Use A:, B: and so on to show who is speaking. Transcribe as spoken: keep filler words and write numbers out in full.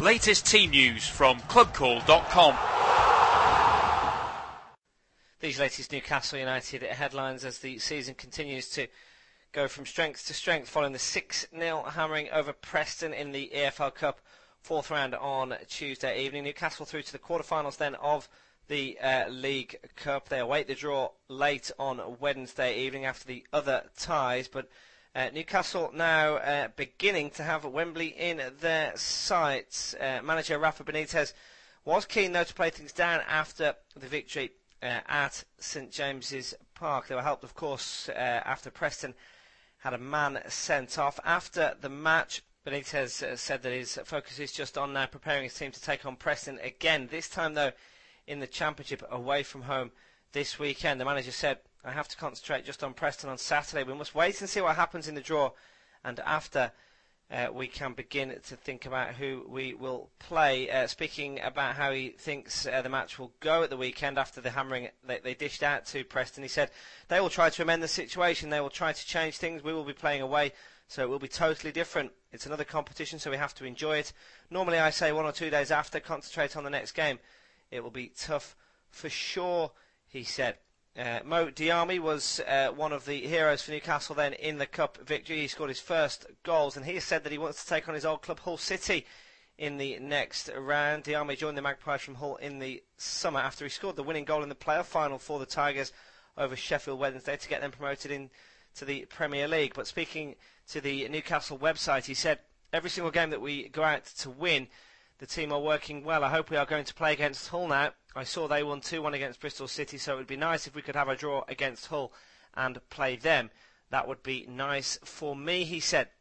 A: Latest team news from club call dot com.
B: These latest Newcastle United headlines as the season continues to go from strength to strength following the six nil hammering over Preston in the E F L Cup fourth round on Tuesday evening. Newcastle through to the quarterfinals then of the uh, League Cup. They await the draw late on Wednesday evening after the other ties, but uh, Newcastle now uh, beginning to have Wembley in their sights. Uh, manager Rafa Benitez was keen though to play things down after the victory uh, at St James's Park. They were helped of course uh, after Preston had a man sent off. After the match, Benitez uh, said that his focus is just on now preparing his team to take on Preston again, this time though in the Championship away from home this weekend. The manager said, I have to concentrate just on Preston on Saturday. We must wait and see what happens in the draw, and after uh, we can begin to think about who we will play. Uh, speaking about how he thinks uh, the match will go at the weekend after the hammering they, they dished out to Preston, he said, they will try to amend the situation, they will try to change things, we will be playing away, so it will be totally different. It's another competition, so we have to enjoy it. Normally I say one or two days after, concentrate on the next game. It will be tough for sure, he said. Uh, Mo Diarmi was uh, one of the heroes for Newcastle then in the Cup victory. He scored his first goals, and he has said that he wants to take on his old club Hull City in the next round. Diarmi joined the Magpies from Hull in the summer after he scored the winning goal in the playoff final for the Tigers over Sheffield Wednesday to get them promoted into the Premier League. But speaking to the Newcastle website, he said, every single game that we go out to win, the team are working well. I hope we are going to play against Hull now. I saw they won two one against Bristol City, so it would be nice if we could have a draw against Hull and play them. That would be nice for me, he said.